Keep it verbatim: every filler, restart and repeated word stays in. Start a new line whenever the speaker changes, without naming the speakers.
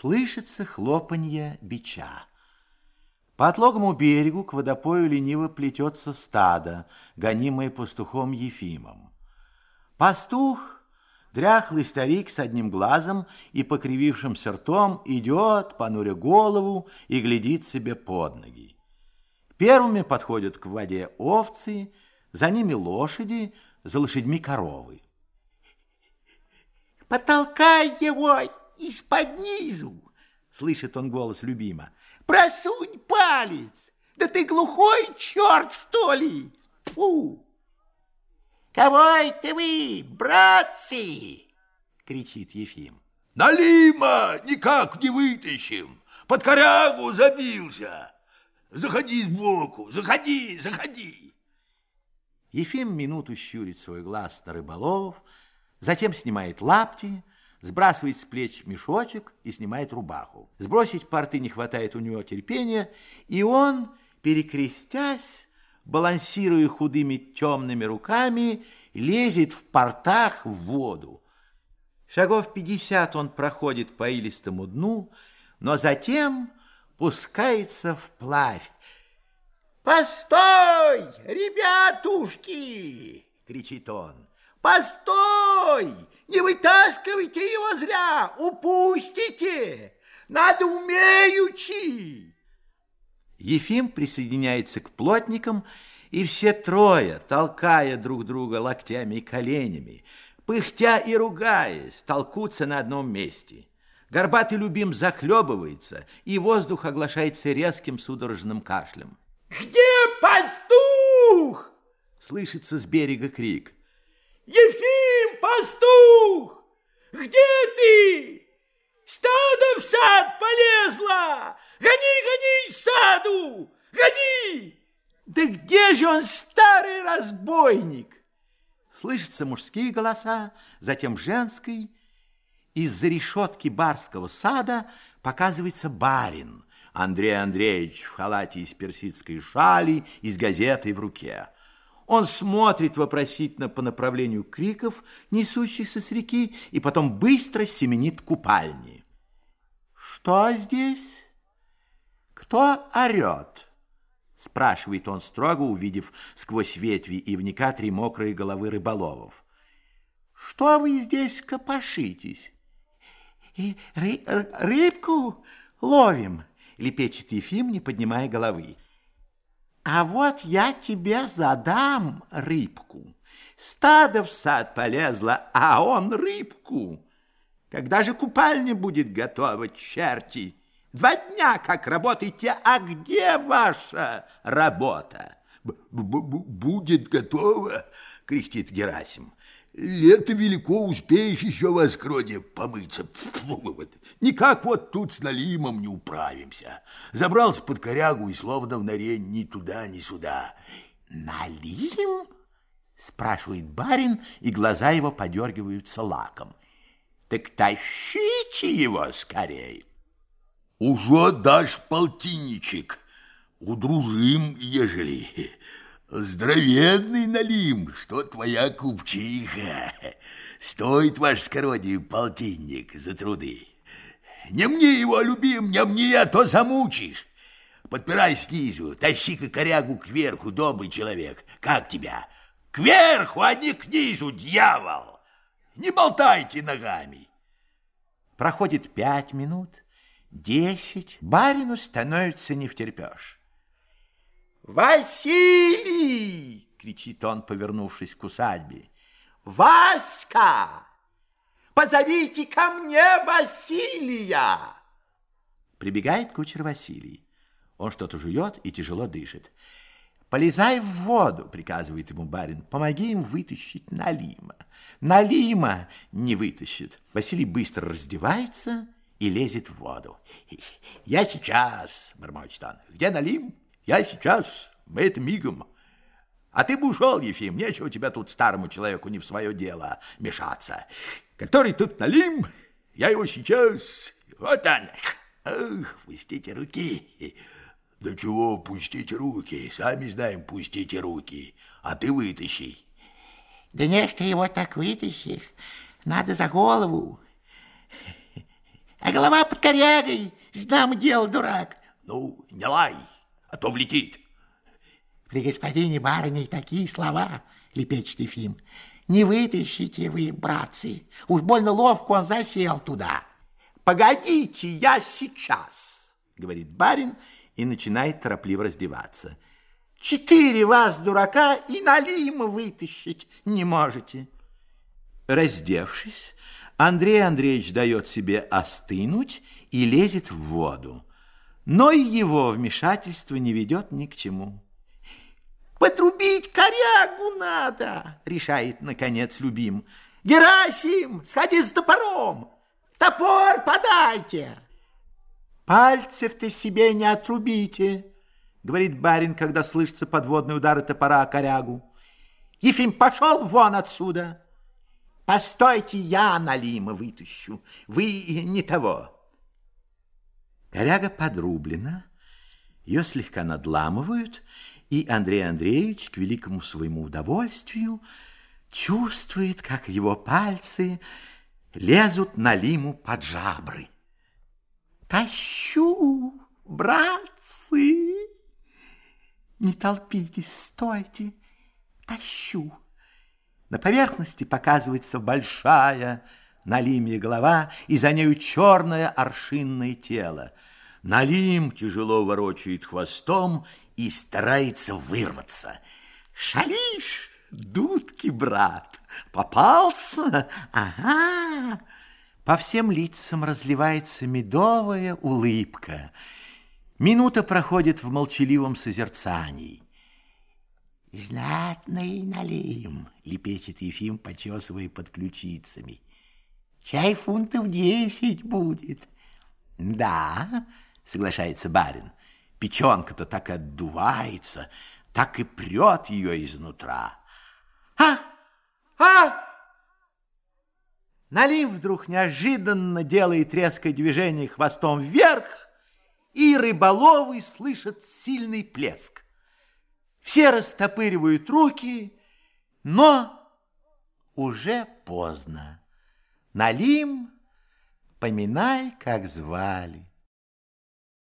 Слышится хлопанье бича. По отлогому берегу к водопою лениво плетется стадо, гонимое пастухом Ефимом. Пастух, дряхлый старик с одним глазом и покривившимся ртом, идет, понуря голову, и глядит себе под ноги. Первыми подходят к воде овцы, за ними лошади, за лошадьми коровы.
«Потолкай его из-под низу!» — слышит он голос любима. «Просунь палец! Да ты глухой черт, что ли? Фу!» «Кого это вы, братцы?» — кричит Ефим.
«Налима никак не вытащим, под корягу забился. Заходи сбоку, заходи, заходи!»
Ефим минуту щурит свой глаз на рыболовов, затем снимает лапти, сбрасывает с плеч мешочек и снимает рубаху. Сбросить порты не хватает у него терпения, и он, перекрестясь, балансируя худыми темными руками, лезет в портах в воду. Шагов пятьдесят он проходит по илистому дну, но затем пускается вплавь.
«Постой, ребятушки!» — кричит он. «Постой! Не вытаскивайте его зря! Упустите! Надо умеючи!»
Ефим присоединяется к плотникам, и все трое, толкая друг друга локтями и коленями, пыхтя и ругаясь, толкутся на одном месте. Горбатый любим захлебывается, и воздух оглашается резким судорожным кашлем.
«Где пастух?»
— слышится с берега крик.
«Ефим, пастух! Где ты? Стадо в сад полезло! Гони, гони из саду! Гони!»
«Да где же он, старый разбойник?» Слышатся мужские голоса, затем женский. Из-за решетки барского сада показывается барин Андрей Андреевич в халате из персидской шали и с газетой в руке. Он смотрит вопросительно по направлению криков, несущихся с реки, и потом быстро семенит к купальне. «Что здесь? Кто орет?» — спрашивает он строго, увидев сквозь ветви ивника три мокрые головы рыболовов. «Что вы здесь копошитесь?» «И ры рыбку ловим», — лепечет Ефим, не поднимая головы. «А вот я тебе задам рыбку. Стадо в сад полезло, а он рыбку. Когда же купальня будет готова, черти? Два дня как работаете, а где ваша работа?»
«Будет готова», — кряхтит Герасим. «Лето велико, успеешь еще в Оскроде помыться. Никак вот тут с Налимом не управимся. Забрался под корягу и словно в норе ни туда, ни сюда».
«Налим?» — спрашивает барин, и глаза его подергиваются лаком. «Так тащите его скорее».
«Уже дашь полтинничек. Удружим, ежели. Здоровенный Налим, что твоя купчиха. Стоит ваш скородий полтинник за труды. Не мне его, любим, не мне, а то замучишь. Подпирай снизу, тащи-ка корягу кверху, добрый человек. Как тебя? Кверху, а не к низу, дьявол! Не болтайте ногами».
Проходит пять минут, десять, барину становится невтерпеж.
«Василий!» — кричит он, повернувшись к усадьбе. «Васька! Позовите ко мне Василия!»
Прибегает кучер Василий. Он что-то жует и тяжело дышит. «Полезай в воду!» — приказывает ему барин. «Помоги им вытащить Налима. Налима не вытащит». Василий быстро раздевается и лезет в воду.
«Я сейчас!» — бормочет он. «Где Налим? Я сейчас, мы это мигом. А ты бы ушел, Ефим, нечего тебя тут старому человеку не в свое дело мешаться. Который тут Налим, я его сейчас... Вот он. Ох, пустите руки». «Да чего пустите руки? Сами знаем, пустите руки. А ты вытащи».
«Да не, что его так вытащишь. Надо за голову. А Голова под корягой, знамо дело, дурак.
Ну, не лай, а то влетит.
При господине барыне такие слова, лепечет Ефим. Не вытащите вы, братцы. Уж больно ловко он засел туда.
Погодите, я сейчас, говорит барин и начинает торопливо раздеваться. Четыре вас, дурака, и налима вытащить не можете. Раздевшись, Андрей Андреевич дает себе остынуть и лезет в воду. Но и его вмешательство не ведет ни к чему.
Подрубить корягу надо, решает, наконец, Любим. Герасим, сходи с топором. Топор подайте.
Пальцев-то себе не отрубите, говорит барин, когда слышатся подводные удары топора о корягу.
Ефим, пошел вон отсюда. Постойте, я налима вытащу. Вы не того.
Коряга подрублена, ее слегка надламывают, и Андрей Андреевич, к великому своему удовольствию, чувствует, как его пальцы лезут налиму под жабры.
Тащу, братцы! Не толпитесь, стойте, тащу.
На поверхности показывается большая налимья голова, и за нею черное аршинное тело. Налим тяжело ворочает хвостом и старается вырваться.
Шалишь, дудки, брат, попался? Ага.
По всем лицам разливается медовая улыбка. Минута проходит в молчаливом созерцании.
Знатный налим, лепечет Ефим, почесывая под ключицами. Чай фунтов десять будет.
Да, соглашается барин. Печенка-то так и отдувается, так и прет ее изнутра. А! А! Налим вдруг неожиданно делает резкое движение хвостом вверх, и рыболовы слышат сильный плеск. Все растопыривают руки, но уже поздно. Налим, поминай, как звали.